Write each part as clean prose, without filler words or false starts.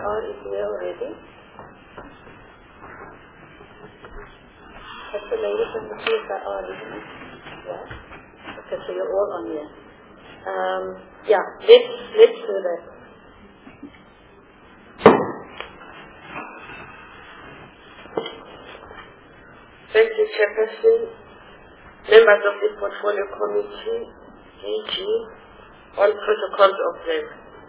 CSIR is there already. That's the lady from the CSIR, isn't it? Yeah. Okay, so you're all on here. Yeah, let's do that. Thank you, Chairperson, members of the Portfolio Committee, DG, on protocols of them.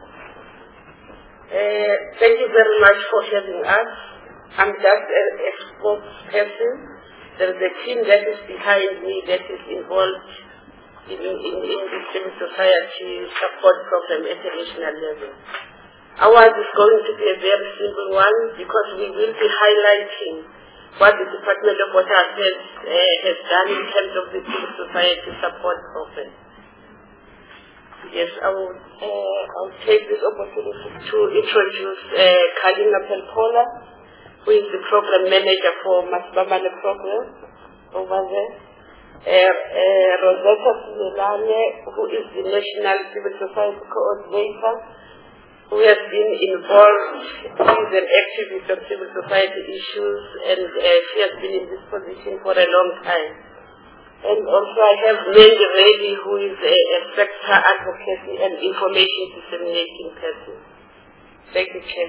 Thank you very much for having us. I'm just a spokesperson. There is a team that is behind me that is involved in the civil society support program at the national level. Ours is going to be a very simple one because we will be highlighting what the Department of Water Affairs has done in terms of the civil society support program. Yes, I'll take this opportunity to introduce Kalina Pelpola, who is the program manager for Masbamane program over there. Rosetta Simelane, who is the National Civil Society Coordinator, who has been involved, she's an activist on civil society issues, and she has been in this position for a long time. And also I have Mandy Reddy, who is a sector advocacy and information disseminating person. Thank you, Chair.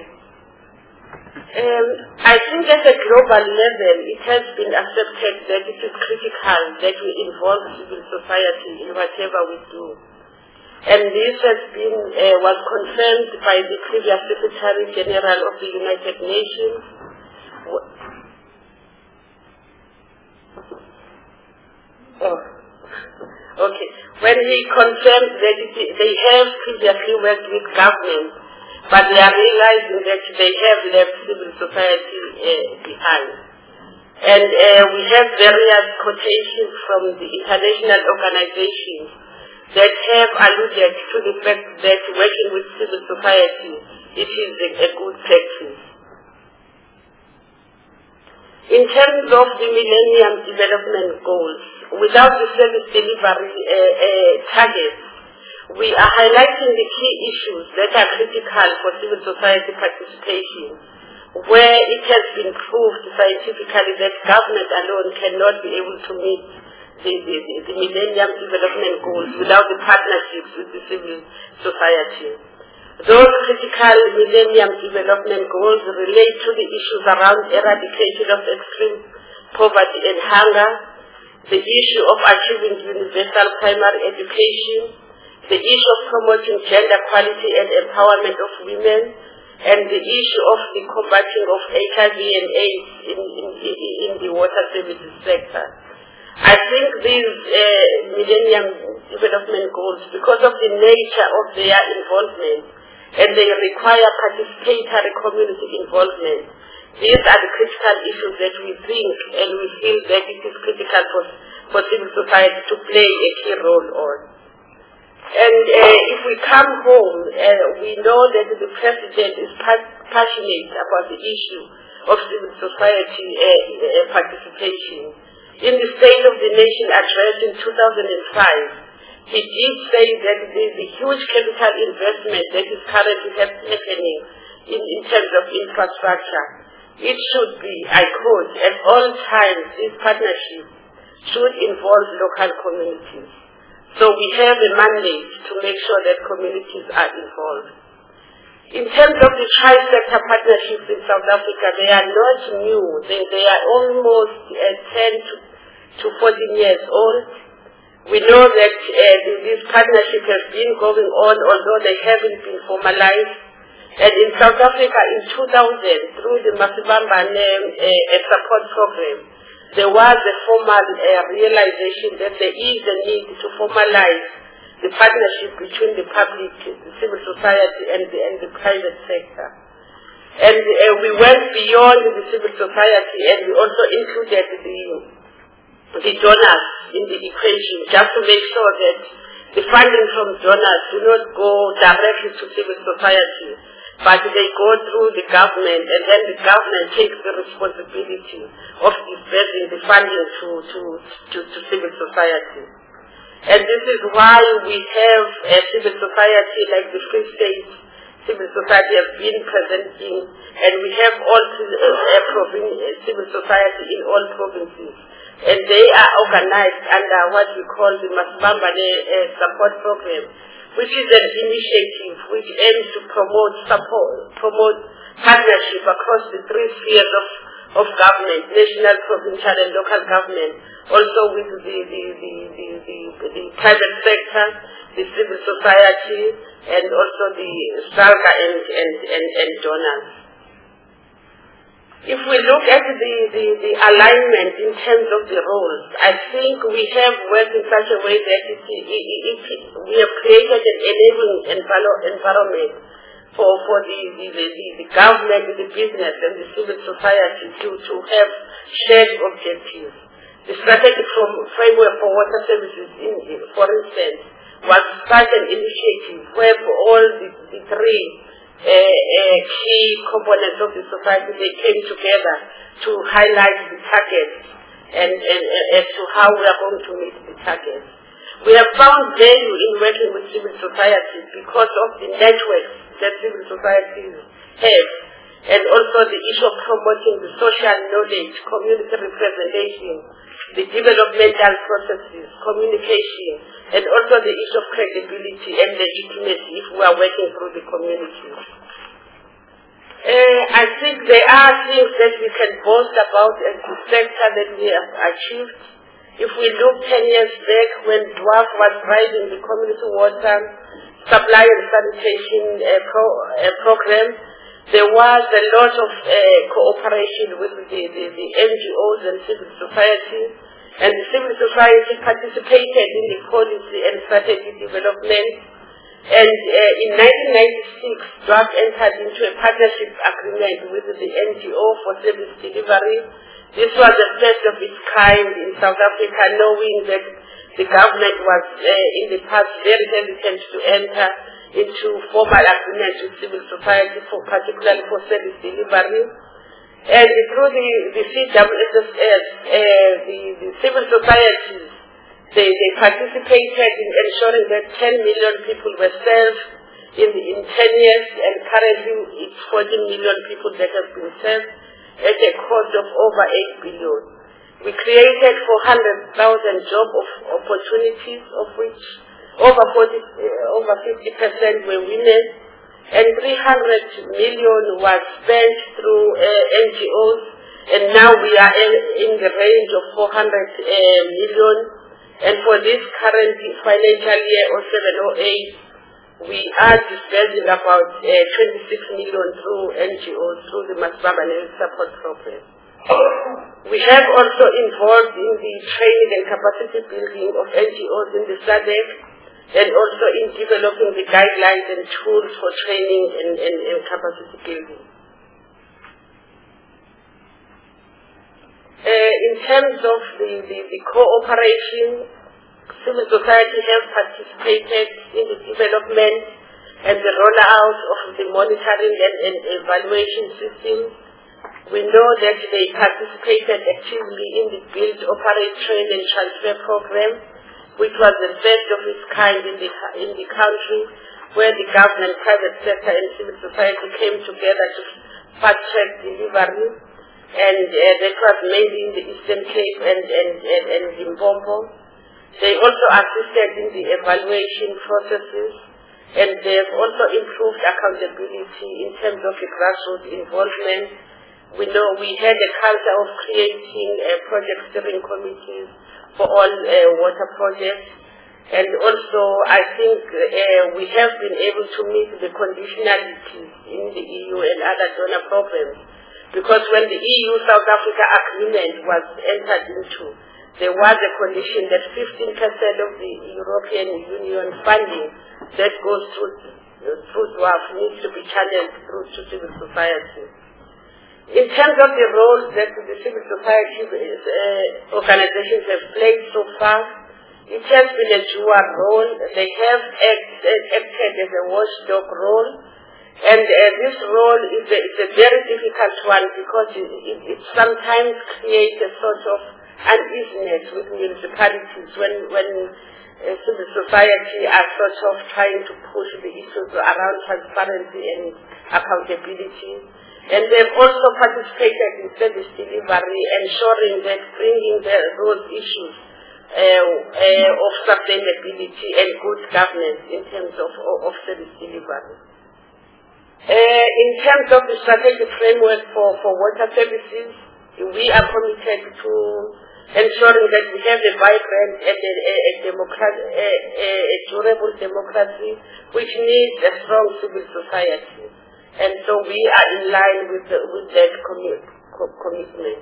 I think at a global level, it has been accepted that it is critical that we involve civil society in whatever we do. And this has been, was confirmed by the previous Secretary General of the United Nations. Okay. When he confirmed that they have previously worked with government, but they are realizing that they have left civil society behind. And we have various quotations from the international organizations that have alluded to the fact that working with civil society, it is a good practice. In terms of the Millennium Development Goals, without the service delivery targets, we are highlighting the key issues that are critical for civil society participation, where it has been proved scientifically that government alone cannot be able to meet the Millennium Development Goals without the partnerships with the civil society. Those critical Millennium Development Goals relate to the issues around eradication of extreme poverty and hunger, the issue of achieving universal primary education, the issue of promoting gender equality and empowerment of women, and the issue of the combating of HIV and AIDS in the water services sector. I think these Millennium Development Goals, because of the nature of their involvement, and they require participatory community involvement, these are the critical issues that we think and we feel that it is critical for civil society to play a key role on. And if we come home, we know that the President is passionate about the issue of civil society participation. In the State of the Nation address in 2005, he did say that the huge capital investment that is currently happening in terms of infrastructure, it should be, I quote, at all times, this partnership should involve local communities. So we have a mandate to make sure that communities are involved. In terms of the tri-sector partnerships in South Africa, they are not new. They are almost 10 to 14 years old. We know that this partnership has been going on, although they haven't been formalized. And in South Africa in 2000, through the Masibambane support program, there was a formal realization that there is a need to formalize the partnership between the public, the civil society, and the private sector. And we went beyond the civil society, and we also included the donors in the equation, just to make sure that the funding from donors do not go directly to civil society, but they go through the government, and then the government takes the responsibility of disbursing the funding to civil society. And this is why we have a civil society like the Free State civil society have been presenting, and we have all civil society in all provinces. And they are organized under what we call the Masibambane Support Program, which is an initiative which aims to promote partnership across the three spheres of government, national, provincial, and local government, also with the private sector, the civil society, and also the SALGA and donors. If we look at the alignment in terms of the roles, I think we have worked in such a way that we have created an enabling environment for the government, the business, and the civil society to have shared objectives. The strategic framework for water services, for instance, was such an initiative where all the three key components of the society, they came together to highlight the targets and as to how we are going to meet the targets. We have found value in working with civil society because of the networks that civil societies have, and also the issue of promoting the social knowledge, community representation, the developmental processes, communication, and also the issue of credibility and legitimacy if we are working through the community. I think there are things that we can boast about as the sector that we have achieved. If we look 10 years back when DWAF was driving the community water supply and sanitation program, there was a lot of cooperation with the NGOs and civil society, and the civil society participated in the policy and strategy development. And in 1996, DWAF entered into a partnership agreement with the NGO for service delivery. This was the first of its kind in South Africa, knowing that the government was in the past very hesitant to enter into formal agreements with civil society, particularly for service delivery. And through the CWSS, the civil societies, they participated in ensuring that 10 million people were served in 10 years, and currently it's 14 million people that have been served at a cost of over 8 billion. We created 400,000 job opportunities, of which over 50% were women, and 300 million was spent through NGOs, and now we are in the range of 400 million. And for this current financial year, 0708, we are disbursing about 26 million through NGOs, through the Masibambane Support Program. We have also involved in the training and capacity building of NGOs in the SADC, and also in developing the guidelines and tools for training and capacity building. In terms of the cooperation, civil society has participated in the development and the rollout of the monitoring and evaluation system. We know that they participated actively in the Build, Operate, Train and Transfer program, which was the first of its kind in the country, where the government, private sector and civil society came together to fast-track delivery. And that was mainly in the Eastern Cape and Limpopo. They also assisted in the evaluation processes, and they have also improved accountability in terms of the grassroots involvement. We know we had a culture of creating project steering committees for all water projects, and also I think we have been able to meet the conditionalities in the EU and other donor programs. Because when the EU-South Africa agreement was entered into, there was a condition that 15% of the European Union funding that goes through DWAF needs to be channeled through to civil society. In terms of the roles that the civil society organizations have played so far, it has been a dual role. They have acted as a watchdog role. And this role is a very difficult one because it sometimes creates a sort of uneasiness with municipalities when civil society are sort of trying to push the issues around transparency and accountability. And they've also participated in service delivery, ensuring that bringing those issues of sustainability and good governance in terms of service delivery. In terms of the strategic framework for water services, we are committed to ensuring that we have a vibrant and a durable democracy, which needs a strong civil society. And so we are in line with that commitment.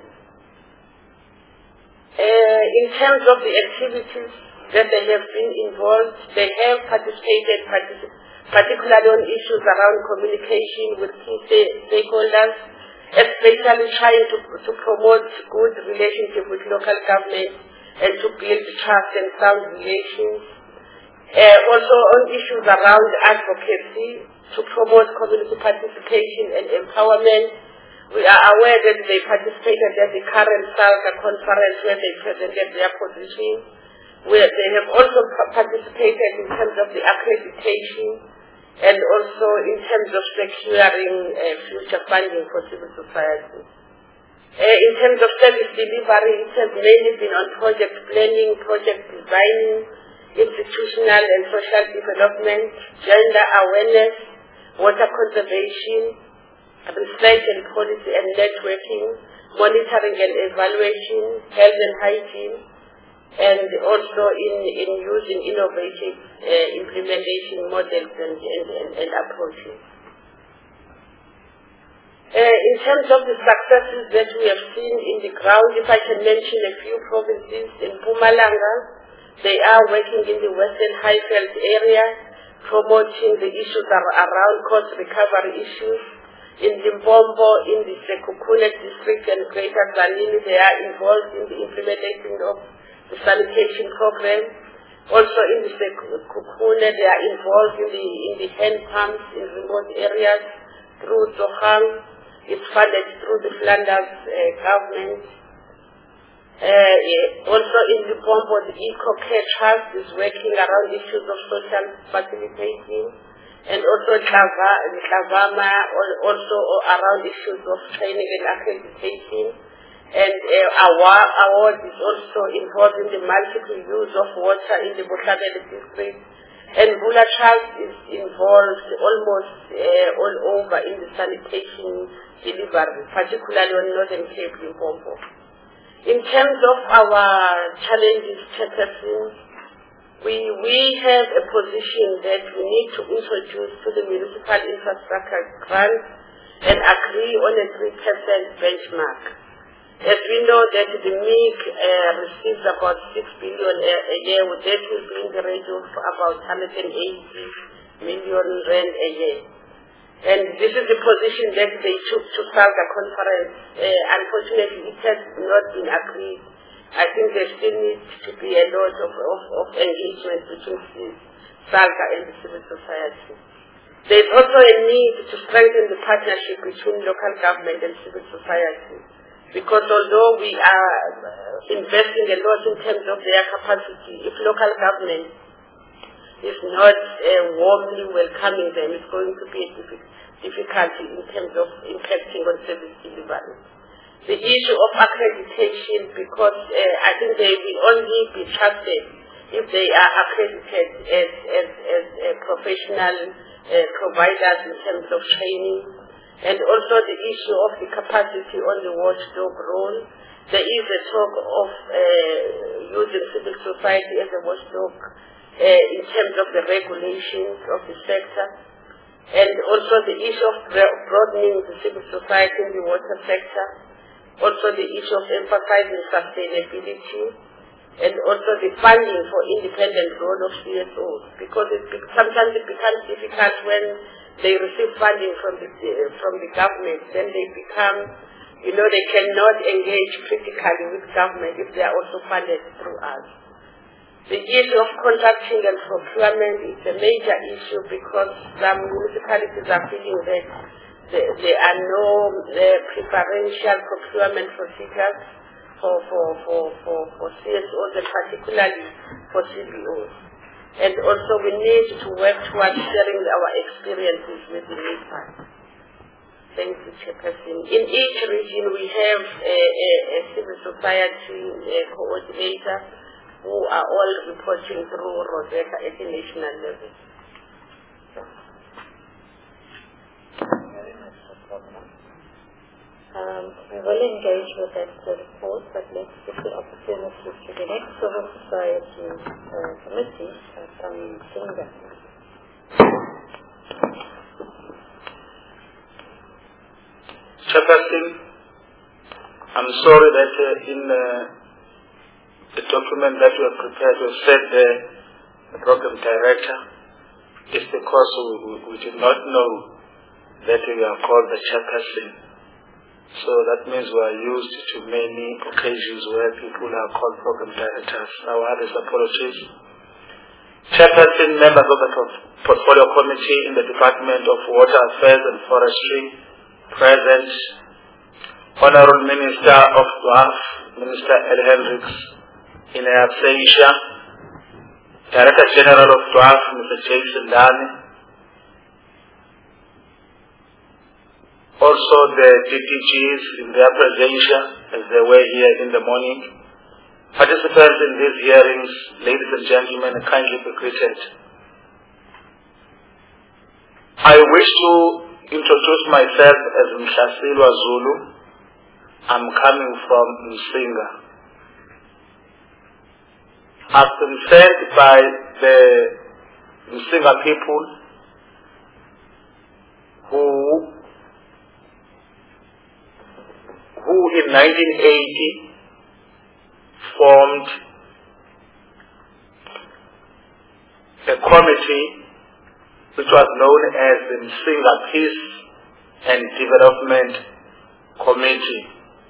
In terms of the activities that they have been involved, they have participated particularly on issues around communication with key stakeholders, especially trying to promote good relationship with local government and to build trust and sound relations. Also on issues around advocacy, to promote community participation and empowerment. We are aware that they participated at the current SALGA conference where they presented their position, where they have also participated in terms of the accreditation and also in terms of securing future funding for civil society. In terms of service delivery, it has mainly been on project planning, project designing, institutional and social development, gender awareness, water conservation, research and policy and networking, monitoring and evaluation, health and hygiene, and also in using innovative implementation models and approaches. In terms of the successes that we have seen in the ground, if I can mention a few provinces, in Mpumalanga, they are working in the Western Highveld area, promoting the issues around cost recovery issues. In Limpopo, in the Sekhukhune district and Greater Tzaneen, they are involved in the implementation of the sanitation program. Also in the Sekhukhune, they are involved in the hand pumps in remote areas through Zohang. It's funded through the Flanders government. Also in Limpopo, the Eco-Care Trust is working around issues of social facilitating, and also Klavama also around issues of training and accreditation. And our award is also involved in the multiple use of water in the Bohlabela district. And Bula Trust is involved almost all over in the sanitation delivery, particularly on Northern Cape, Limpopo. In terms of our challenges, we have a position that we need to introduce to the municipal infrastructure grant and agree on a 3% benchmark. As we know that the MIG receives about 6 billion a year, that will be in the range of about 180 million rand a year. And this is the position that they took to SALGA conference. Unfortunately, it has not been agreed. I think there still needs to be a lot of engagement between SALGA and the civil society. There is also a need to strengthen the partnership between local government and civil society, because although we are investing a lot in terms of their capacity, if local government is not warmly welcoming them, it's going to be a difficulty in terms of impacting on service delivery. The issue of accreditation, because I think they will only be trusted if they are accredited as professional providers in terms of training. And also the issue of the capacity on the watchdog role. There is a talk of using civil society as a watchdog in terms of the regulations of the sector. And also the issue of broadening the civil society in the water sector. Also the issue of emphasizing sustainability. And also the funding for independent role of CSOs. Because sometimes it becomes difficult when they receive funding from the government, then they become, they cannot engage critically with government if they are also funded through us. The issue of contracting and procurement is a major issue because some municipalities are feeling that there are no preferential procurement procedures for CSOs, and particularly for CBOs. And also we need to work towards sharing our experiences with the NEPAD. Thank you, Chairperson. In each region we have a civil society coordinator who are all reporting through Rosetta at the national level. We will engage with that report, but let's give the opportunity to the next Civil Society Committee from Singa. Chairperson, I'm sorry that in the document that you have prepared, you said the program director. It's because we did not know that we are called the chairperson. So that means we are used to many occasions where people are called program directors. Our hardest apologies. Chairperson, members of the Portfolio Committee in the Department of Water Affairs and Forestry, present, Honorable Minister of DWAF, Minister Ed Hendricks, in absentia, Director General of DWAF, Mr. Jason Dani, also the DPGs in their presentia, as they were here in the morning. Participants in these hearings, ladies and gentlemen, kindly be greeted. I wish to introduce myself as Mhlasilwa Zulu. I'm coming from Msinga. I've been sent by the Msinga people who in 1980 formed a committee which was known as the Msinga Peace and Development Committee.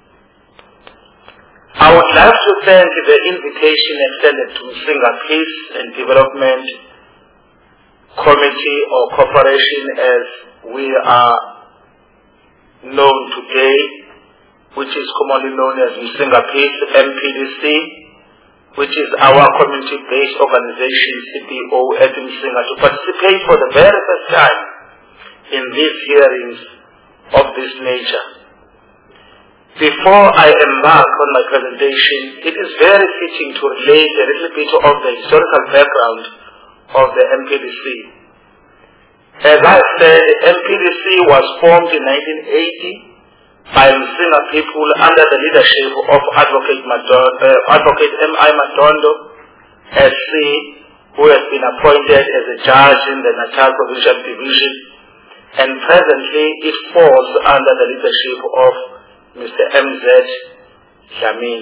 I would like to thank the invitation extended to Msinga Peace and Development Committee or Corporation as we are known today, which is commonly known as Msinga Peace, MPDC, which is our community-based organization, CBO, at Msinga, to participate for the very first time in these hearings of this nature. Before I embark on my presentation, it is very fitting to relate a little bit of the historical background of the MPDC. As I said, MPDC was formed in 1980 by Msinga people under the leadership of Advocate M.I. Madondo, SC, who has been appointed as a judge in the Natal Provincial Division, and presently it falls under the leadership of Mr. M.Z. Dlamini.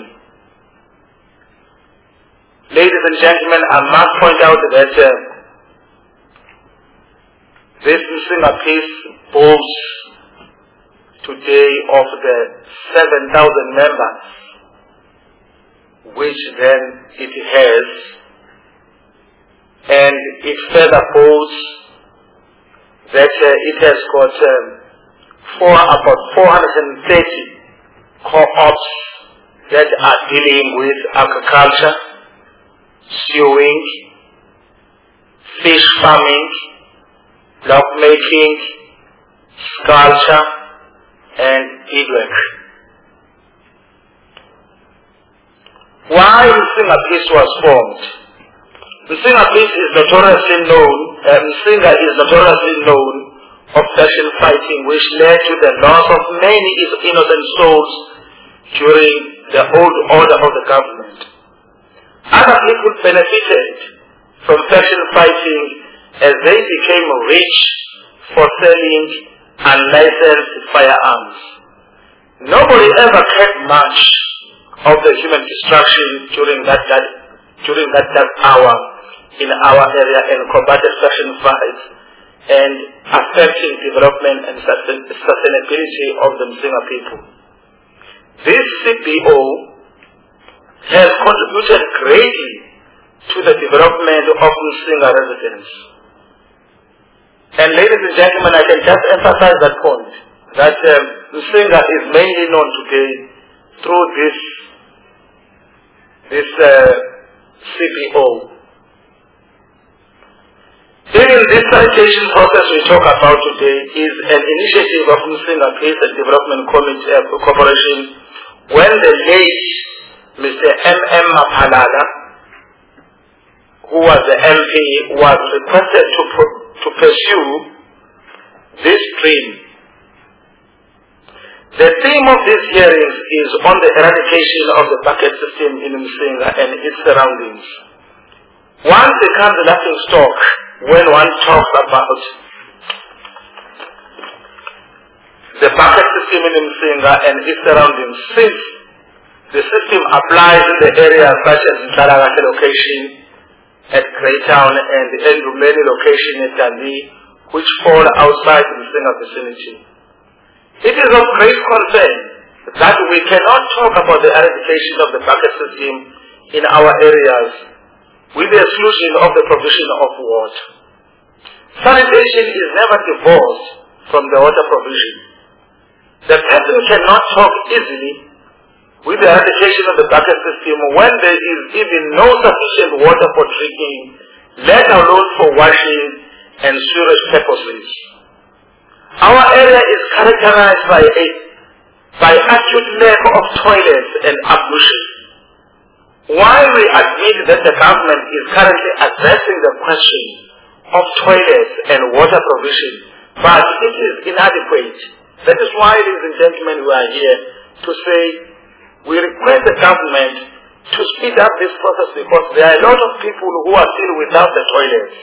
Ladies and gentlemen, I must point out that this Msinga Peace boasts today of the 7,000 members, which then it has, and it further boasts that it has got about 430 co-ops that are dealing with agriculture, sewing, fish farming, block making, sculpture, and beadwork. Why Msinga Peace was formed? Msinga Peace is notoriously known, Msinga is notoriously known of faction fighting, which led to the loss of many innocent souls during the old order of the government. Other people benefited from faction fighting as they became rich for selling unlicensed firearms. Nobody ever cared much of the human destruction during that dark hour in our area and combated faction fights and affecting development and sustainability of the Msinga people. This CBO has contributed greatly to the development of Msinga residents. And ladies and gentlemen, I can just emphasize that point, that Msinga is mainly known today through this CBO. Again, this sanitation process we talk about today is an initiative of Msinga Peace and Development Corporation when the late Mr. M.M. Maphalala, who was the MP, was requested to pursue this dream. The theme of these hearings is on the eradication of the bucket system in Msinga and its surroundings. One becomes a laughing stock when one talks about the bucket system in Msinga and its surroundings, since the system applies in the areas such as Nkalakate location at Greytown and the Ndumeni location at Dundee, which fall outside the Msinga vicinity. It is of great concern that we cannot talk about the eradication of the bucket system in our areas with the exclusion of the provision of water. Sanitation is never divorced from the water provision. The person cannot talk easily with the eradication of the bucket system when there is even no sufficient water for drinking, let alone for washing and sewage purposes. Our area is characterized by acute lack of toilets and ablution. While we admit that the government is currently addressing the question of toilets and water provision, but it is inadequate. That is why, ladies and gentlemen, we are here to say we request the government to speed up this process because there are a lot of people who are still without the toilets.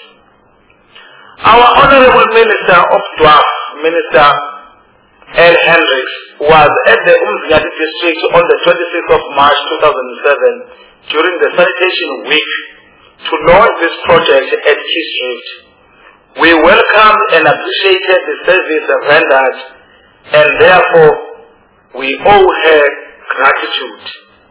Our Honorable Minister of Dwarf, Minister L. Hendricks, was at the Umzingati district on the 26th of March 2007 during the sanitation week to launch this project at Key Street. We welcomed and appreciated the service rendered, and therefore we owe her gratitude.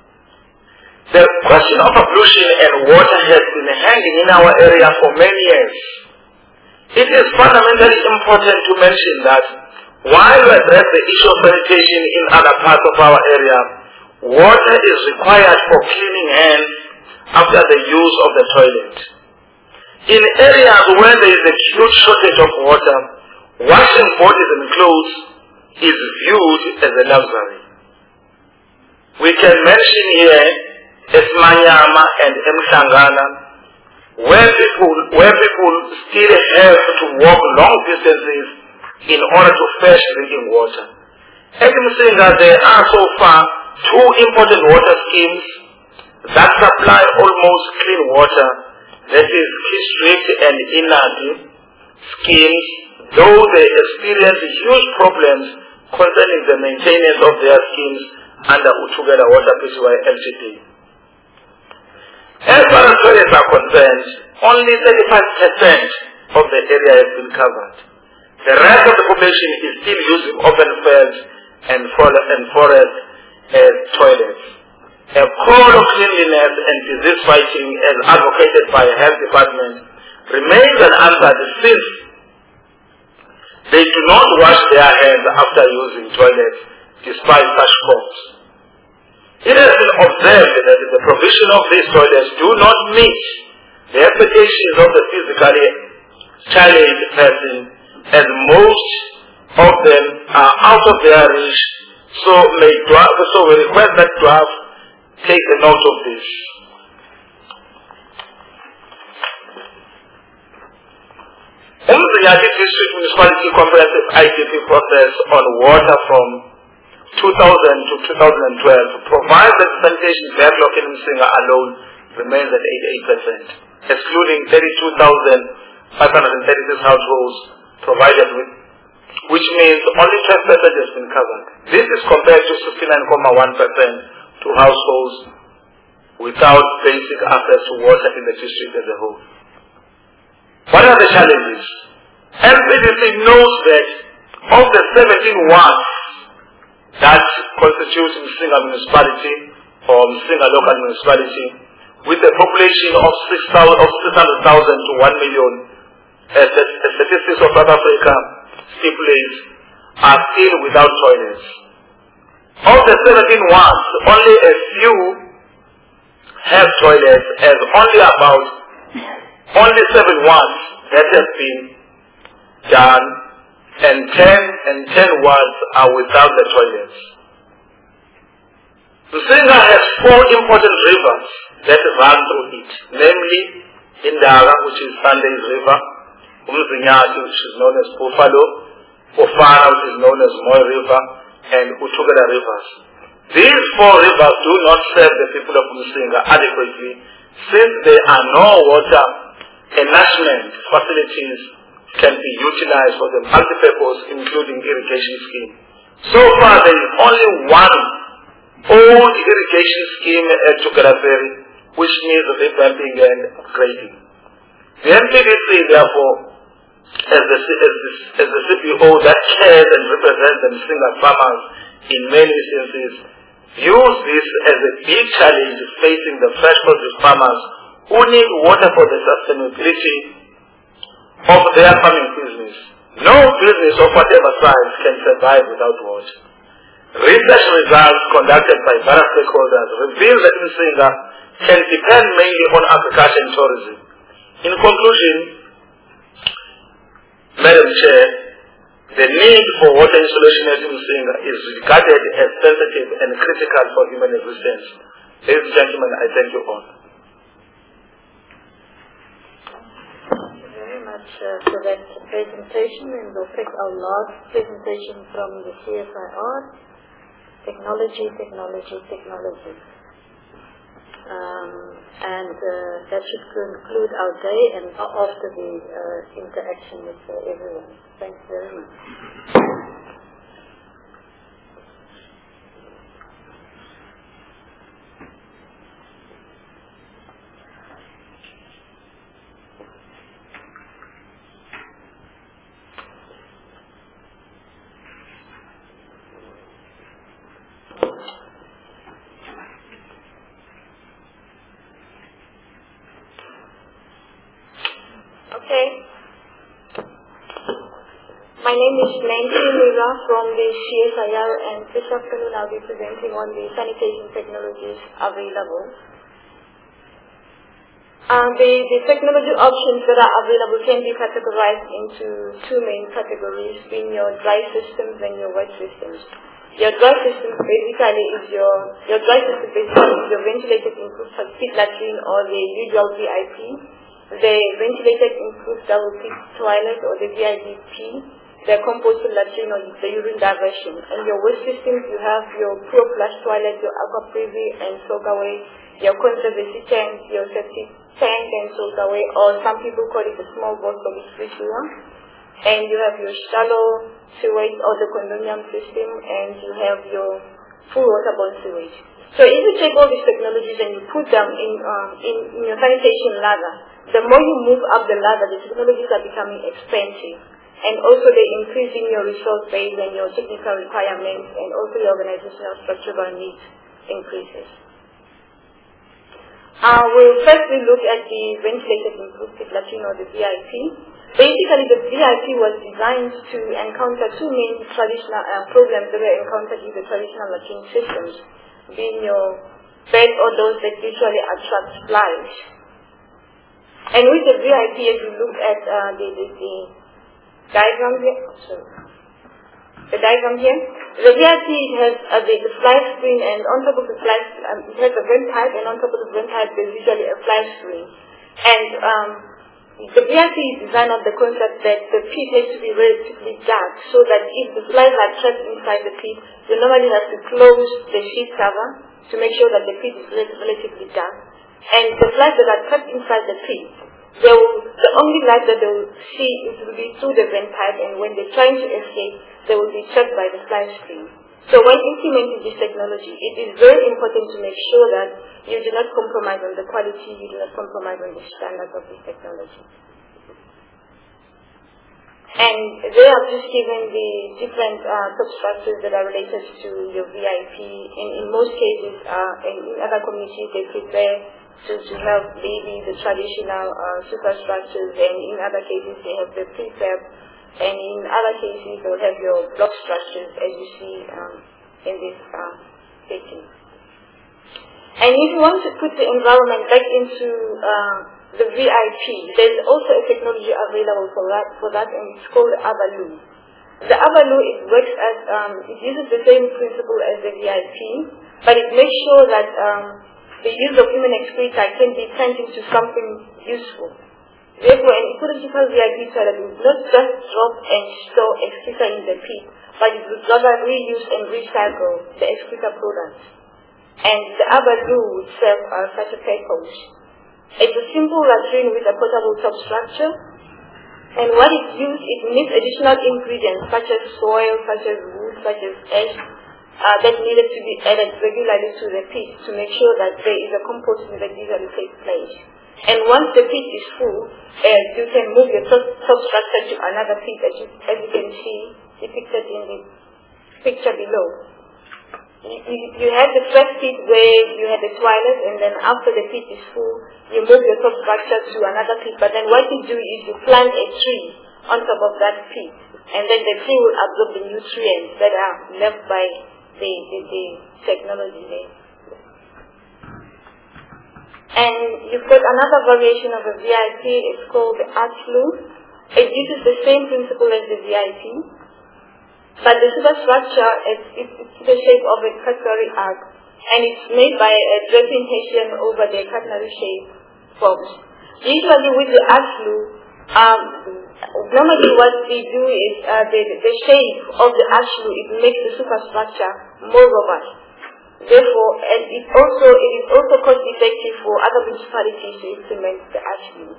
The question of pollution and water has been hanging in our area for many years. It is fundamentally important to mention that while we address the issue of sanitation in other parts of our area, water is required for cleaning hands after the use of the toilet. In areas where there is a huge shortage of water, washing bodies and clothes is viewed as a luxury. We can mention here Esmanyama and Mhlangana, where people still have to walk long distances in order to fetch drinking water. At Msinga, there are so far two important water schemes that supply almost clean water, that is Key Street and Inadi schemes, though they experience huge problems concerning the maintenance of their schemes under Utugela Water PCY Ltd. As far as toilets are concerned, only 35% of the area has been covered. The rest of the population is still using open fields and forest as toilets. A call of cleanliness and disease fighting as advocated by the health department remains unanswered since they do not wash their hands after using toilets despite such calls. It has been observed that the provision of these toilets do not meet the expectations of the physically challenged person, as most of them are out of their reach. So we request that Dwarf take a note of this. Umzingati District Municipality Comprehensive IDP process on water from 2000 to 2012 provides that sanitation backlog in Msinga alone remains at 88%, excluding 32,536 households provided with, which means only 12% has been covered. This is compared to 69.1% to households without basic access to water in the district as a whole. What are the challenges? MPDC knows that of the 17 wards that constitute Msinga municipality or Msinga local municipality, with a population of 600,000 to 1 million, as the statistics of South Africa stipulates, are still without toilets. Of the 17 wards, only a few have toilets, as only about only 7 wards that have been done, and 10 wards are without the toilets. Msinga has 4 important rivers that run through it, namely Indara, which is Sunday's River, Umzinyati, which is known as Buffalo, Ofana, which is known as Moy River, and Utugada rivers. These 4 rivers do not serve the people of Msinga adequately, since there are no water enrichment facilities can be utilized for the multi-purpose, including irrigation scheme. So far, there is only one old irrigation scheme at Tugaraferi, which needs revamping and upgrading. The MPDC, therefore, as the CPO that cares and represents the Msinga farmers in many instances, views this as a big challenge facing the fresh produce farmers who need water for the sustainability of their farming business. No business of whatever size can survive without water. Research results conducted by various stakeholders reveal that Msinga can depend mainly on agriculture and tourism. In conclusion, Madam Chair, the need for water installation at Msinga is regarded as sensitive and critical for human existence. Ladies and gentlemen, I thank you all. Thank you very much for that presentation, and we'll take our last presentation from the CSIR, Technology. And that should conclude our day and after the interaction with everyone. Thanks very much. My name is Nancy Mira from the CSIR, and this afternoon I'll be presenting on the sanitation technologies available. The technology options that are available can be categorized into 2 main categories, being your dry systems and your wet systems. Your dry system basically is your ventilated improved pit latrine, or the usual VIP, the ventilated improved double pit toilet, or the VIDP, the compost latrine, or the urine diversion. And your waste systems, you have your pure flush toilet, your aqua privy and soak away, your conservancy tank, your septic tank and soak away, or some people call it a small box of free sewer. And you have your shallow sewage, or the condominium system, and you have your full waterborne sewage. So if you take all these technologies and you put them in your sanitation ladder, the more you move up the ladder, the technologies are becoming expensive. And also they increase in your resource base and your technical requirements, and also your organizational structural needs increases. We'll firstly look at the ventilated improved pit latrine, or the VIP. Basically, the VIP was designed to encounter 2 main traditional problems that were encountered in the traditional latrine systems, being your bed odors that usually attract flies. And with the VIP, if you look at the diagram here, the VIP has the fly screen, and on top of the fly, it has a vent pipe, and on top of the vent pipe there's usually a fly screen. And the VIP is designed on the concept that the pit has to be relatively dark, so that if the flies are trapped inside the pit, you normally have to close the sheet cover to make sure that the pit is relatively dark. And the flies that are trapped inside the pit, the only light that they will see will be through the vent pipe, and when they're trying to escape, they will be trapped by the fly screen. So when implementing this technology, it is very important to make sure that you do not compromise on the quality, you do not compromise on the standards of this technology. And they have just given the different substructures that are related to your VIP. In most cases, in other communities, they prepare to help maybe the traditional superstructures, and in other cases they have the prefab, and in other cases they'll have your block structures, as you see in this setting. And if you want to put the environment back into the VIP. There's also a technology available for that, and it's called Abaloo. The Abaloo, it uses the same principle as the VIP, but it makes sure that the use of human excreta can be turned into something useful. Therefore, an ecological VIP toilet would not just drop and store excreta in the pit, but it would rather reuse and recycle the excreta products. And the Abaloo would serve such a purpose. It's a simple latrine with a portable top structure, and what it uses, it needs additional ingredients such as soil, such as wood, such as ash, that needed to be added regularly to the pit to make sure that there is a composting that usually takes place. And once the pit is full, you can move your top structure to another pit, as you can see depicted in the picture below. You have the first pit where you have the toilet, and then after the pit is full, you move your top structure to another pit. But then what you do is you plant a tree on top of that pit, and then the tree will absorb the nutrients that are left by the technology there. And you've got another variation of a VIP, it's called the Abaloo. It uses the same principle as the VIP, but the superstructure is the shape of a cutlery arc, and it's made by a draping over the cutlery shape forms. Usually with the Abaloo, normally what they do is the shape of the Abaloo, it makes the superstructure more robust. Therefore, and it is also cost effective for other municipalities to implement the Abaloo.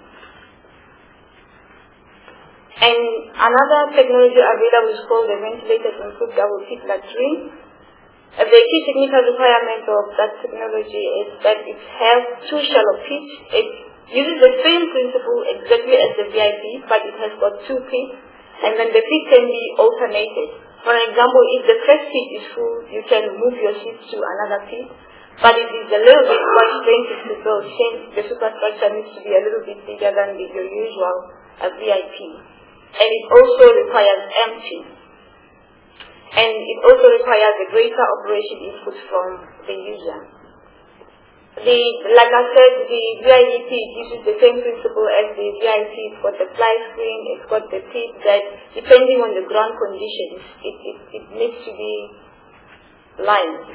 And another technology available is called the ventilated improved double pit latrine. The key technical requirement of that technology is that it has two shallow pits. It uses the same principle exactly as the VIP, but it has got two pits, and then the pit can be alternated. For example, if the first pit is full, you can move your seats to another pit, but it is a little bit more expensive to build since the superstructure needs to be a little bit bigger than your usual VIP. And it also requires empty. And it also requires a greater operation input from the user. Like I said, the VIP uses the same principle as the VIP. It's got the fly screen, it's got the pit that, depending on the ground conditions, it needs to be lined.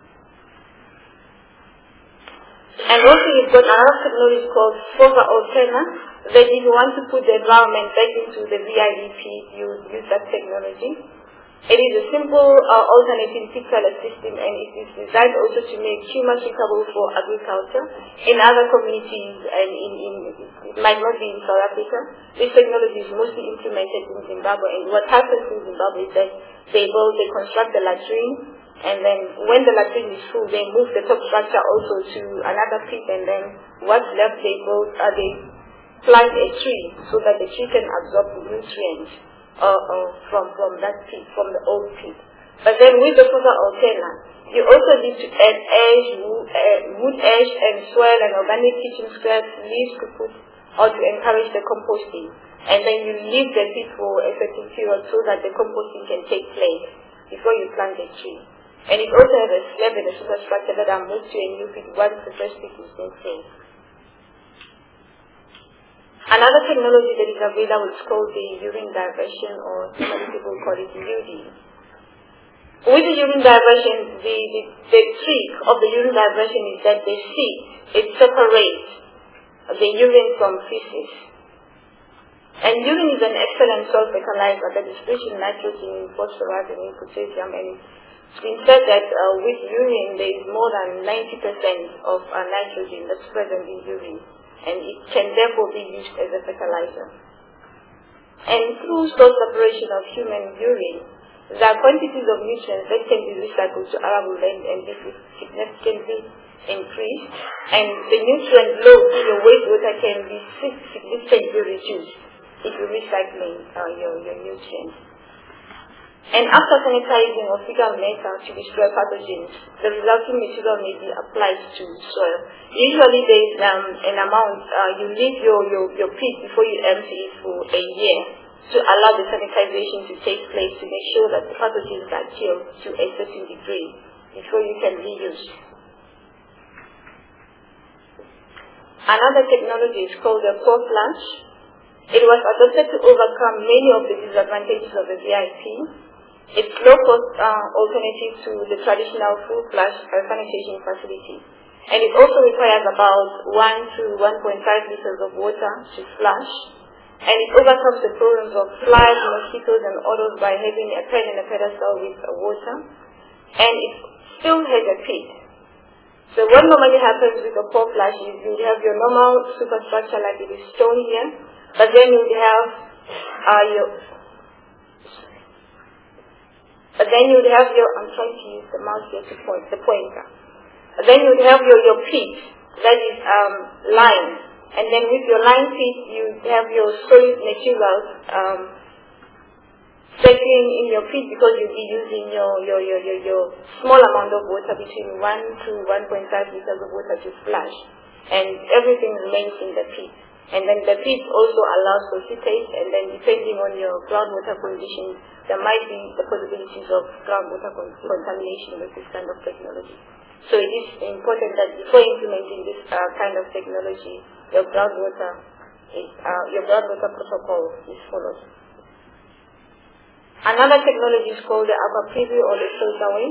And also you've got another technology called FOSA Alterna, that if you want to put the environment back into the VIP, you use that technology. It is a simple alternative pit toilet system, and it is designed also to make human suitable for agriculture. In other communities, and it might not be in South Africa, this technology is mostly implemented in Zimbabwe. And what happens in Zimbabwe is that they construct the latrine, and then when the latrine is full, they move the top structure also to another pit, and then what's left they plant a tree so that the tree can absorb the nutrients from that pit, from the old pit. But then with the FOSA Alterna, you also need to add ash, wood ash, and soil and organic kitchen scraps, leaves to put or to encourage the composting. And then you leave the pit for a certain period so that the composting can take place before you plant the tree. And it also has a slab and a superstructure that are moved to a new pit once the first pit is in place. Another technology that is available is called the urine diversion, or some people call it UD. With the urine diversion, the trick of the urine diversion is that it separates the urine from feces. And urine is an excellent soil fertilizer that is rich in nitrogen, phosphorus, and potassium. And it's been said that with urine there is more than 90% of nitrogen that's present in urine, and it can therefore be used as a fertilizer. And through soil separation of human urine, there are quantities of nutrients that can be recycled to arable land, and this is significantly increased. And the nutrient load in your wastewater can be significantly reduced if you're recycling your nutrients. And after sanitizing or fecal matter to destroy pathogens, the resulting material may be applied to soil. Usually there is an amount, you leave your pit before you empty it for a year to allow the sanitization to take place to make sure that the pathogens are killed to a certain degree before you can reuse. Another technology is called the pore flush. It was adopted to overcome many of the disadvantages of the VIP. It's low-cost alternative to the traditional full flush sanitation facility. And it also requires about 1 to 1.5 liters of water to flush. And it overcomes the problems of flies, mosquitoes, and odors by having a pen and a pedestal with water. And it still has a pit. So what normally happens with a pore flush is you have your normal superstructure like it is shown here, but then you have I'm trying to use the mouse here to point the pointer. Then you have your pit that is lined, and then with your lined pit you have your solid materials settling in your pit because you'll be using your small amount of water between 1 to 1.5 liters of water to flush, and everything remains in the pit. And then the pit also allows precipitate, and then depending on your groundwater conditions, there might be the possibilities of groundwater contamination with this kind of technology. So it is important that before implementing this kind of technology, your groundwater protocol is followed. Another technology is called the aqua preview or the filterway.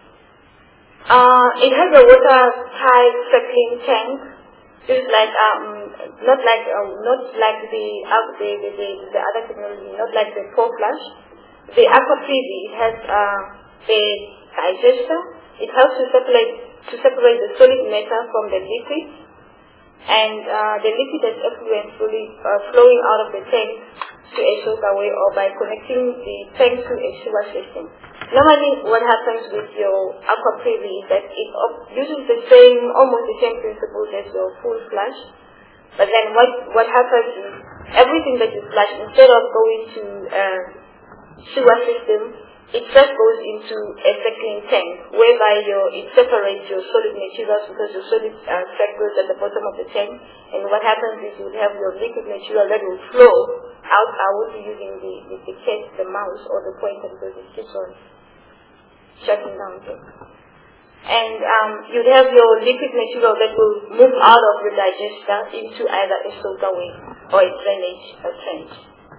It has a watertight settling tank, just like not like the other technology, not like the pore flush. The aqua preview, it has a digester. It helps to separate the solid matter from the liquid, and the liquid is effluent flowing out of the tank to a filterway or by connecting the tank to a sewer system. Normally, what happens with your aqua preview is that it uses almost the same principles as your full flush. But then what happens is everything that you flush, instead of going to a sewer system, it just goes into a settling tank, whereby it separates your solid materials because your solid settles at the bottom of the tank. And what happens is you have your liquid material that will flow out. I will be using the mouse or the pointer because it keeps on shutting down. And you'd have your liquid material that will move out of your digester into either a filterway or a drainage trench.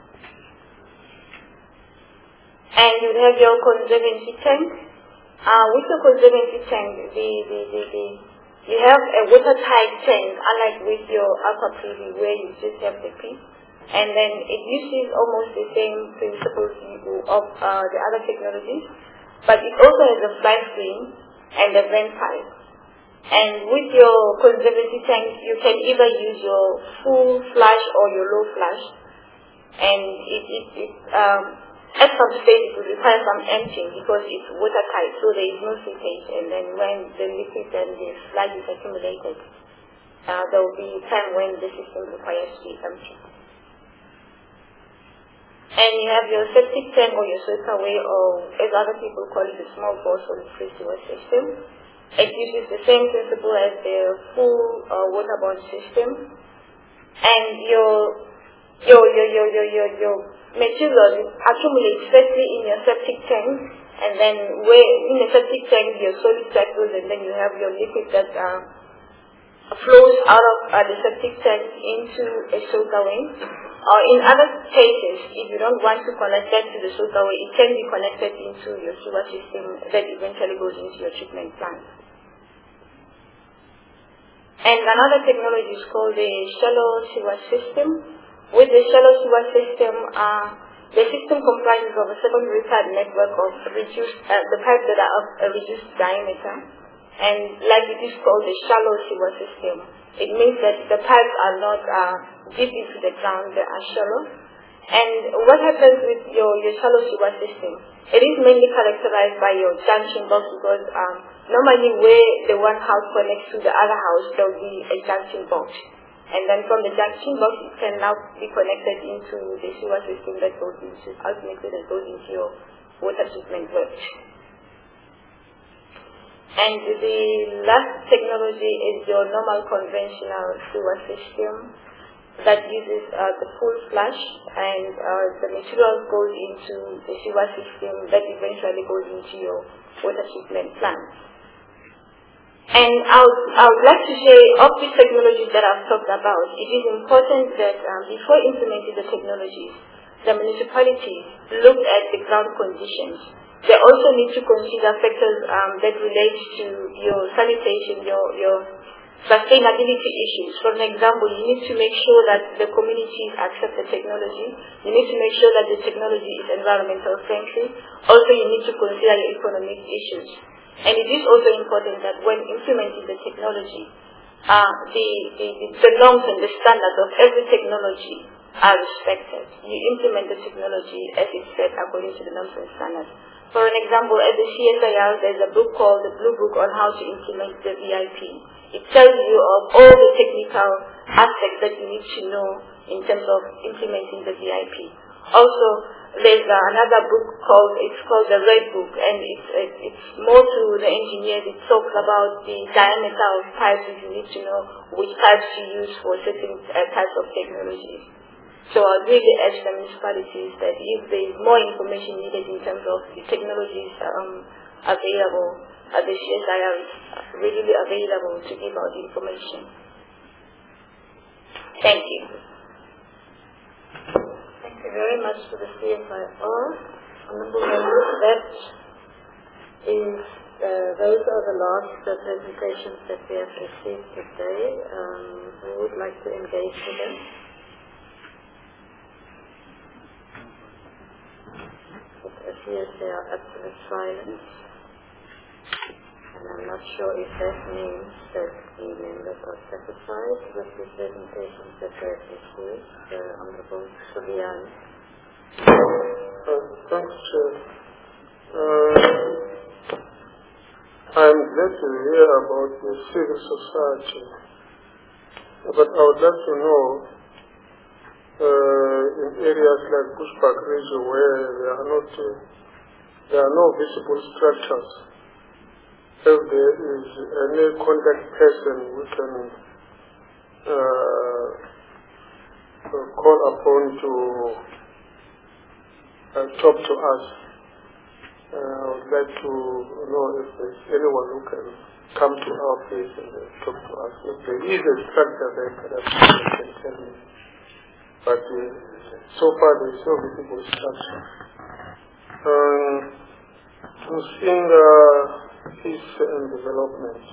And you'd have your conservancy tank. With your conservancy tank, you have a watertight tank, unlike with your aqua preview where you just have the pit. And then it uses almost the same principles of the other technologies, but it also has a fly screen and a vent pipe. And with your conservancy tank, you can either use your full flush or your low flush. And at some stage it will require some emptying because it's watertight, so there is no seepage. And then when the liquid and the sludge is accumulated, there will be a time when the system requires to be emptied. And you have your septic tank or your filterway, or as other people call it, the small bore solid-free sewer system. It uses the same principle as the full waterborne system. And your material accumulates firstly in your septic tank, and then where in the septic tank your solid cycles, and then you have your liquid that flows out of the septic tank into a filterway. Or in other cases, if you don't want to connect that to the filterway, it can be connected into your sewer system that eventually goes into your treatment plant. And another technology is called the shallow sewer system. With the shallow sewer system, the system comprises of a secondary pipe network of the pipes that are of a reduced diameter, and like it is called the shallow sewer system. It means that the pipes are not deep into the ground, they are shallow. And what happens with your shallow sewer system? It is mainly characterized by your junction box because normally where the one house connects to the other house, there will be a junction box. And then from the junction box, it can now be connected into the sewer system that goes into, ultimately that goes into your water treatment work. And the last technology is your normal conventional sewer system that uses the full flush, and the material goes into the sewer system that eventually goes into your water treatment plant. And I would like to say, of these technologies that I've talked about, it is important that before implementing the technologies, the municipalities look at the ground conditions. They also need to consider factors that relate to your sanitation, your sustainability issues. For example, you need to make sure that the communities accept the technology. You need to make sure that the technology is environmental friendly. Also, you need to consider your economic issues. And it is also important that when implementing the technology, the norms and the standards of every technology are respected. You implement the technology as it's said according to the norms and standards. For an example, at the CSIR, there's a book called the Blue Book on how to implement the VIP. It tells you of all the technical aspects that you need to know in terms of implementing the VIP. Also, there's another book called the Red Book, and it's more to the engineers. It talks about the diameter of pipes. You need to know which pipes to use for certain types of technologies. So I really urge the municipalities that if there is more information needed in terms of the technologies available, the CSIR is readily available to give out the information. Thank you. Thank you very much to the CSIR. Honorable members, those are the last presentations that we have received today. We would like to engage with them. Yes, they are absolute silent. And I'm not sure if that means that the members are satisfied with the presentations that they have received. Honorable Suliani. Thanks, Chair. I'm glad to hear about the civil society, but I would like to know in areas like Bushbuck region where there are no visible structures, if there is any contact person we can call upon to talk to us. I would like to know if there's anyone who can come to our place and talk to us. If there is a structure there, perhaps you can tell me. But so far there is no visible structure. In peace and development,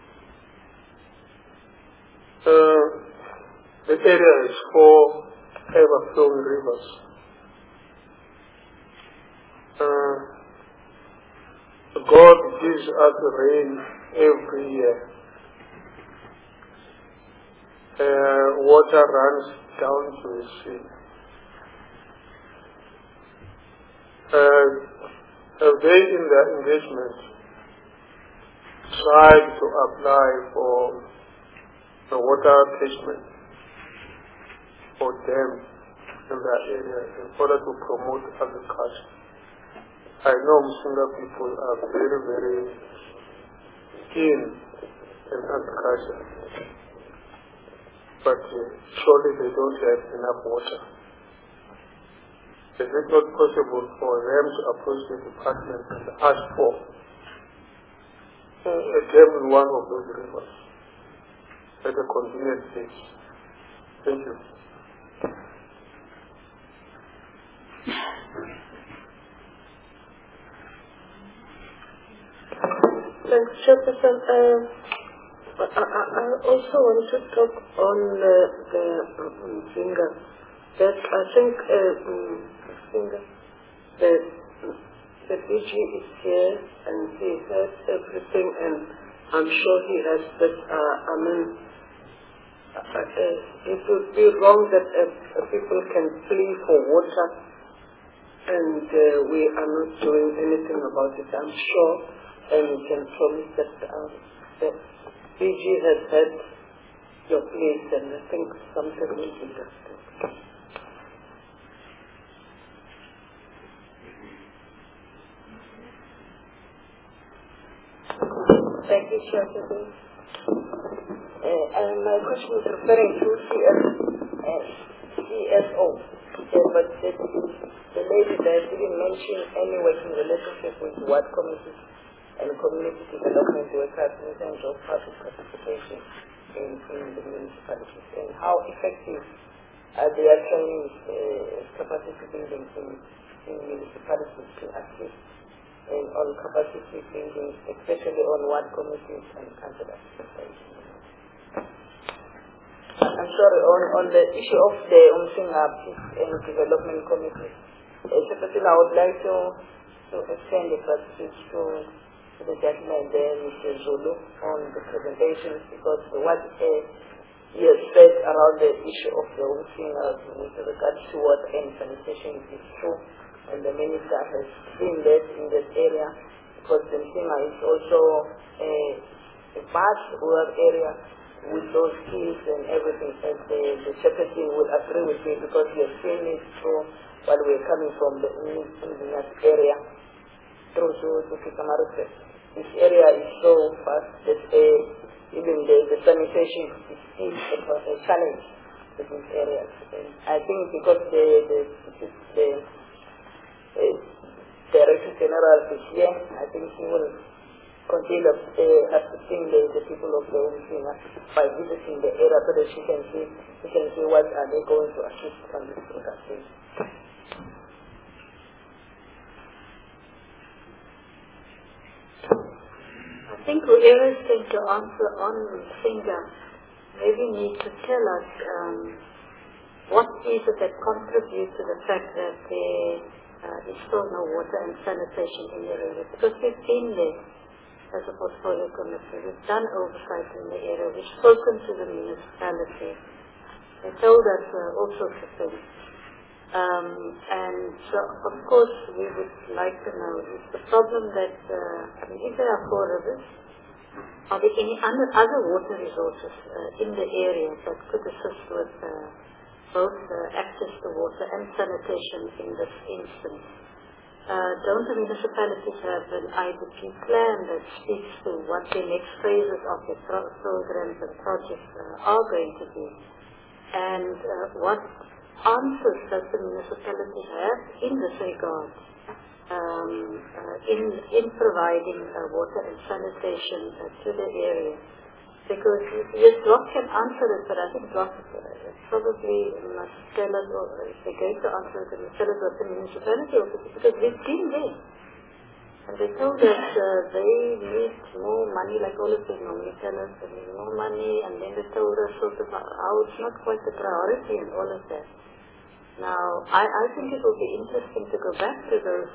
the area is 4 ever-flowing rivers. God gives us rain every year. Water runs down to the sea. Have they, in their engagement, tried to apply for the water catchment for them in that area in order to promote agriculture? I know Musinga people are very, very keen in agriculture, but surely they don't have enough water. Is it not possible for them to approach the department and ask for a dam in one of those rivers at a convenient place? Thank you. Thanks, Chairperson. I also want to talk on the finger. That I think the DG is here and he has everything, and I'm sure he has this. It would be wrong that people can plea for water and we are not doing anything about it. I'm sure, and we can promise that the DG has had your place, and I think something will be done. Thank you, Chairperson. My question is referring to CSO. But the lady there didn't mention any working relationship with what committee. and community development workers in terms of public participation in the municipalities, and how effective are their training capacity building in municipalities to assist on capacity building, especially on ward committees and council associations. I'm sorry, on the issue of the Umsinga Peace and Development Committee, Secretary, I would like to extend the gratitude to the gentleman there, Mr. Zulu, on the presentations, because what he has said around the issue of the Umsinga with regards to water and sanitation is true, and the minister has seen that in that area, because the Umsinga is also a vast rural area with those keys and everything, and the secretary will agree with me because we have seen it through while we're coming from the Umsinga area through to Kikamarukwe. This area is so fast that even the sanitation is still a challenge to these areas. And I think because the Director General is here, I think he will continue assisting the people of the Umsinga by visiting the area so that she can see what are they going to assist on this regard. I think whoever is going to answer on Umsinga maybe need to tell us what is it that contributes to the fact that there is still no water and sanitation in the area. Because we've been there as a portfolio committee, we've done oversight in the area, we've spoken to the municipality, they told us all sorts of things. And so, of course, we would like to know, is the problem that, if there are 4 rivers, are there any other water resources in the area that could assist with both access to water and sanitation in this instance? Don't the municipalities have an IDP plan that speaks to what the next phases of the programs and projects are going to be? And what answers does the municipality have in this regard in providing water and sanitation to the area? Because yes, Rock can answer it, but I think Rock probably must tell us, or if they're going to answer it, must tell us what the municipality offices, because we've been there. And they told us they need more money, like all of them normally tell us, they need more money, and then they told us sort of how it's not quite the priority and all of that. Now, I think it will be interesting to go back to those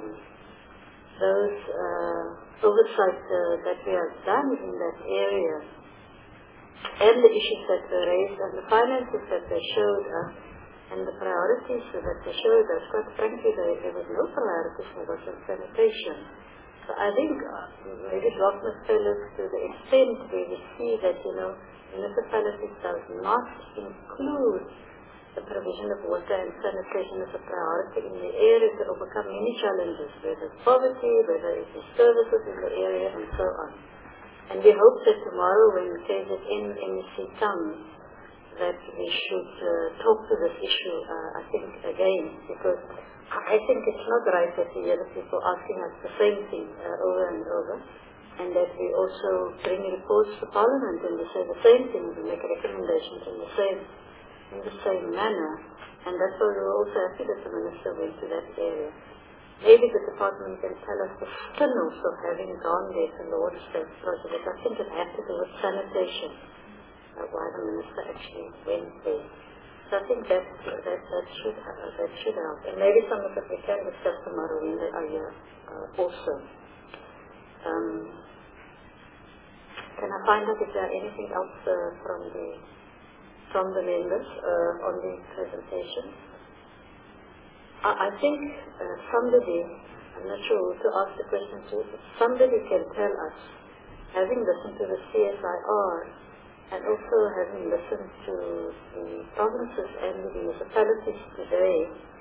oversight that we have done in that area, and the issues that were raised, and the finances that they showed us, and the priorities that they showed us. Quite frankly, there was no priorities for water and sanitation. So I think maybe Rock must tell us to the extent where we see that, municipalities does not include the provision of water and sanitation as a priority in the area to overcome many challenges, whether it's poverty, whether it's services in the area, and so on. And we hope that tomorrow when KZN MEC comes, that we should talk to this issue, I think, again, because I think it's not right that we hear the people asking us the same thing over and over, and that we also bring reports to Parliament and we say the same thing, we make recommendations in the same manner, and that's why we're also happy that the Minister went to that area. Maybe the department can tell us the spin-off of having gone there to the Water State project. I think it had to do with sanitation, why the Minister actually went there. So I think that should help. And maybe some of it we can discuss tomorrow when they are here also. Can I find out if there are anything else from the members on the presentation? I think somebody, I'm not sure who to ask the question to, but somebody can tell us, having listened to the CSIR and also having listened to the provinces and the municipalities today,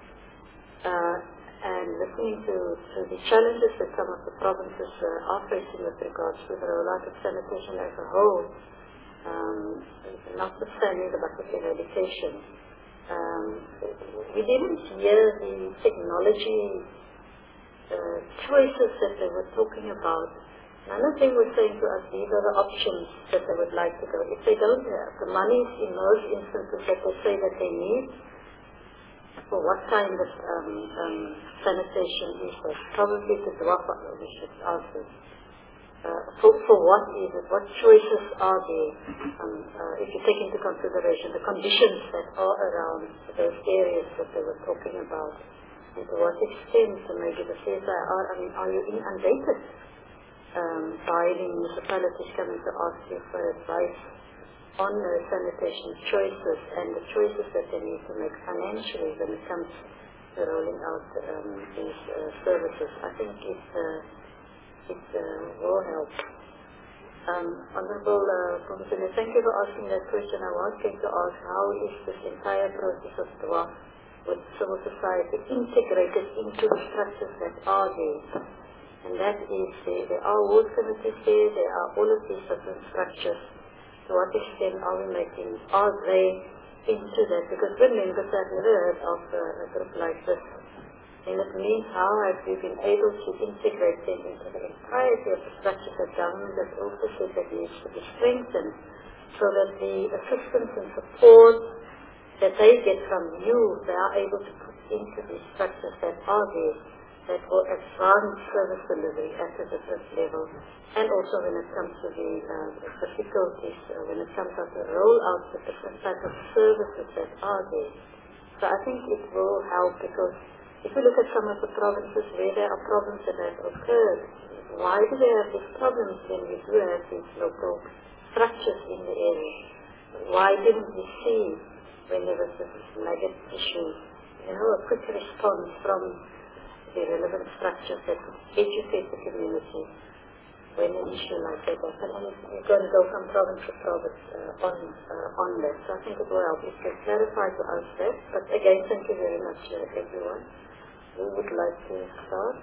and listening to the challenges that some of the provinces are facing with regards to the rollout of sanitation as a whole, notwithstanding the bucket eradication. We didn't hear the technology choices that they were talking about Another thing was saying to us, these are the options that they would like to go. If they don't have the money in most instances that they say that they need, for what kind of sanitation is that? Probably the Dwapa, we should ask them. For what is it? What choices are there? If you take into consideration the conditions that are around those areas that they were talking about, and to what extent maybe the CSIR, are you inundated by the municipalities coming to ask you for advice on the sanitation choices and the choices that they need to make financially when it comes to rolling out these services? I think it will help. Honorable Commissioner, thank you for asking that question. I was going to ask, how is this entire process of DWA with civil society integrated into the structures that are there? And that is, there are ward committees there are all of these different structures. To what extent are they into that? Because when members have never heard of a group like this, and it means how have we been able to integrate them into the entirety of the structures that government has also said that needs to be strengthened, so that the assistance and support that they get from you, they are able to put into these structures that are there, that will advance service delivery at a different level. And also when it comes to the difficulties, when it comes to the roll out the different types of services that are there. So I think it will help, because if you look at some of the provinces where there are problems that have occurred, why do they have these problems when we do have these local structures in the area? Why didn't we see, when there was this maggot issue, a quick response from the relevant structures that could educate the community when an issue like that happens? And you're going to go from province to province on that. So I think it will help if you clarify to us that. But again, thank you very much, everyone. Who would like to start?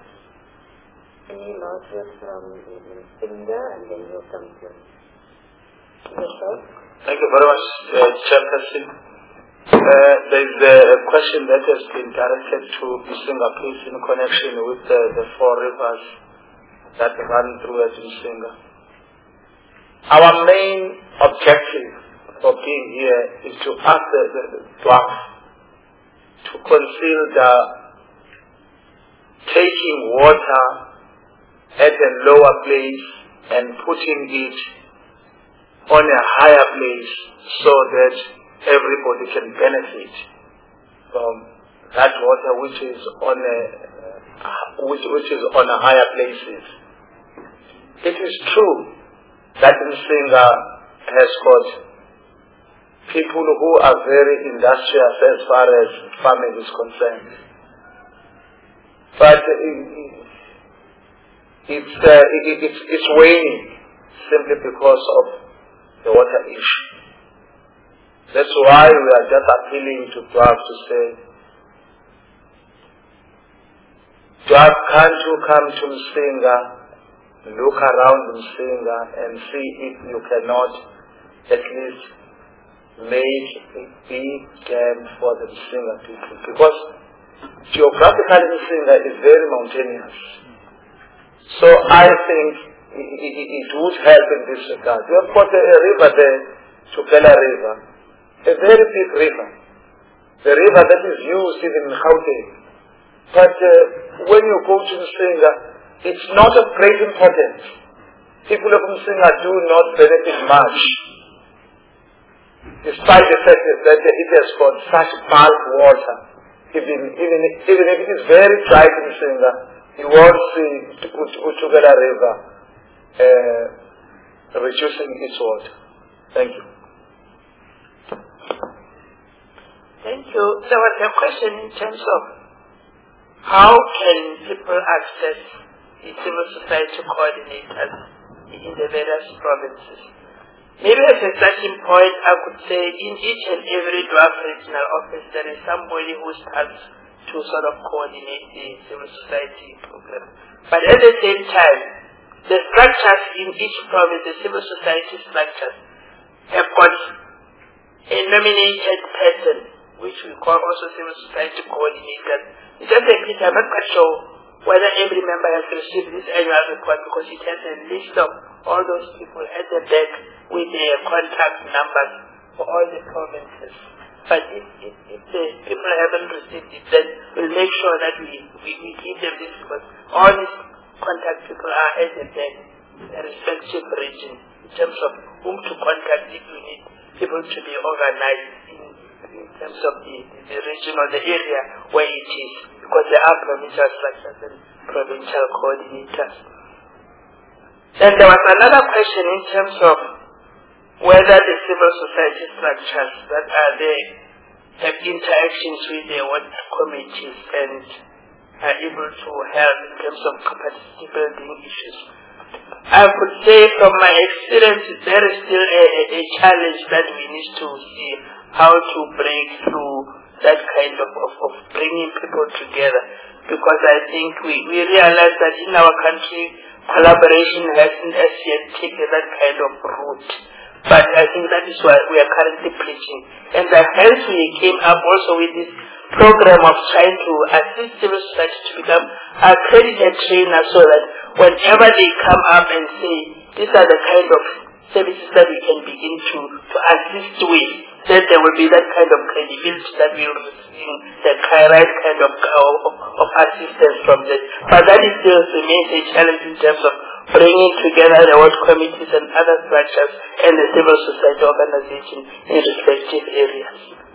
Any last words from Msinga, and then we'll come to yourself. Thank you very much, Chairperson. There is a question that has been directed to Msinga, please, in connection with the 4 rivers that run through Msinga. Our main objective for being here is to ask the DWAF to consider taking water at a lower place and putting it on a higher place so that everybody can benefit from that water which is on a higher places. It is true that Msinga has got people who are very industrious as far as farming is concerned. But it's waning simply because of the water issue. That's why we are just appealing to DWAF to say, DWAF, can't you come to Msinga, look around Msinga and see if you cannot at least make a big dam for the Msinga people? Because geographically Msinga is very mountainous. So I think it would help in this regard. We have got a river there, Tugela River, a very big river. The river that is used even in Gauteng. But when you go to Msinga, it's not of great importance. People of Msinga do not benefit much, despite the fact that it has got such bulk water. Even if it is very dry in Msinga, you won't see Tugela River reducing its water. Thank you. Thank you. There was a question in terms of how can people access the civil society coordinators in the various provinces. Maybe as a starting point, I could say in each and every DWAF regional office there is somebody who starts to sort of coordinate the civil society program. But at the same time, the structures in each province, the civil society structures, have got a nominated person, which we call also civil society coordinators. Just a bit, I'm not quite sure whether every member has received this annual report, because it has a list of all those people at the back with their contact numbers for all the provinces. But if the people haven't received it, then we'll make sure that we give them this, because all these contact people are at the back, the respective region, in terms of whom to contact if you need people to be organized in terms of the region or the area where it is, because there are provincial structures and provincial coordinators. Then there was another question in terms of whether the civil society structures that are there have interactions with the work committees and are able to help in terms of capacity building issues. I could say from my experience there is still a challenge that we need to see how to break through that kind of bringing people together, because I think we realize that in our country collaboration hasn't as yet taken that kind of route. But I think that is what we are currently preaching. And that hence we came up also with this program of trying to assist civil society to become accredited trainers, so that whenever they come up and say, these are the kind of services that we can begin to assist with, then there will be that kind of credibility that we will receive the right kind of assistance from them. But that is still remains a challenge in terms of bringing together the world committees and other structures and the civil society organization in respective areas.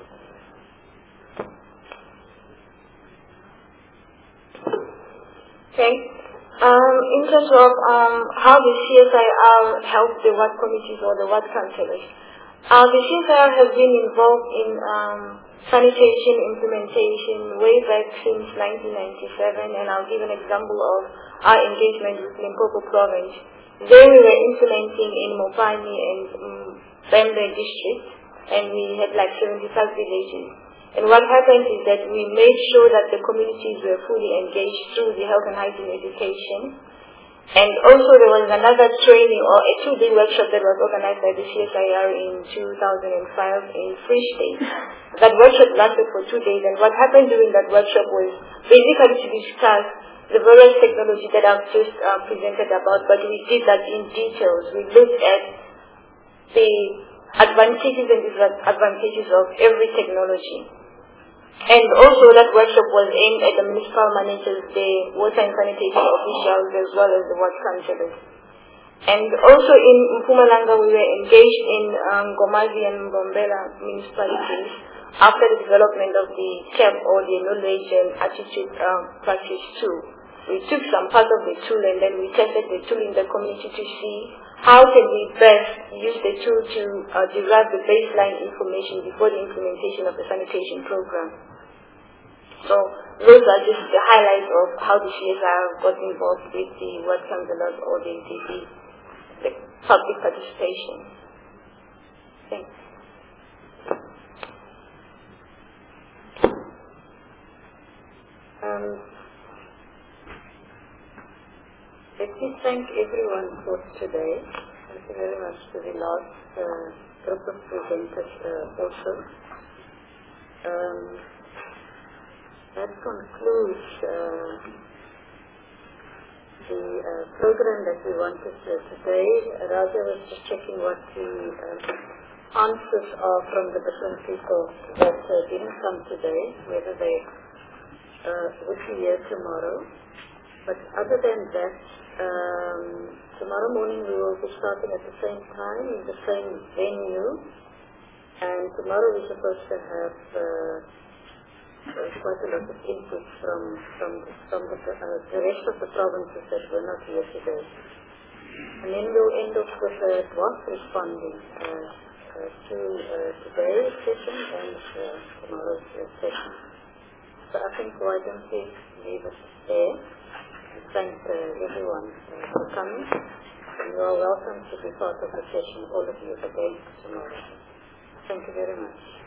Thanks. In terms of how the CSIR helps the WAD committees or the WAD councillors, the CSIR has been involved in sanitation implementation way back since 1997, and I'll give an example of our engagement with Limpopo province. There we were implementing in Mopani and Bembe district, and we had like 75 villages. And what happened is that we made sure that the communities were fully engaged through the health and hygiene education. And also there was another training or a 2-day workshop that was organized by the CSIR in 2005 in Free State. That workshop lasted for 2 days, and what happened during that workshop was basically to discuss the various technology that I've just presented about, but we did that in details. We looked at the advantages and disadvantages of every technology. And also that workshop was aimed at the municipal managers, the water and sanitation officials, as well as the ward councillors. And also in Mpumalanga we were engaged in Gomazi and Mbombela municipalities after the development of the CAP or the knowledge and attitude practice tool. We took some part of the tool and then we tested the tool in the community to see how can we best use the tool to derive the baseline information before the implementation of the sanitation program. So those are just the highlights of how the CSIR got involved with the ward councillors or the public participation. Thanks. Let me thank everyone for today. Thank you very much to the last group of presenters also. That concludes the program that we wanted today. Raja was just checking what the answers are from the different people that didn't come today, whether they would be here tomorrow. But other than that, tomorrow morning we will be starting at the same time in the same venue, and tomorrow we're supposed to have quite a lot of input from the rest of the provinces that were not here today. And then we'll end up with WAF responding to today's session and tomorrow's session. So I think why don't we leave it there. Thank everyone for coming, and you are welcome to be part of the session, all of you, again tomorrow. Thank you very much.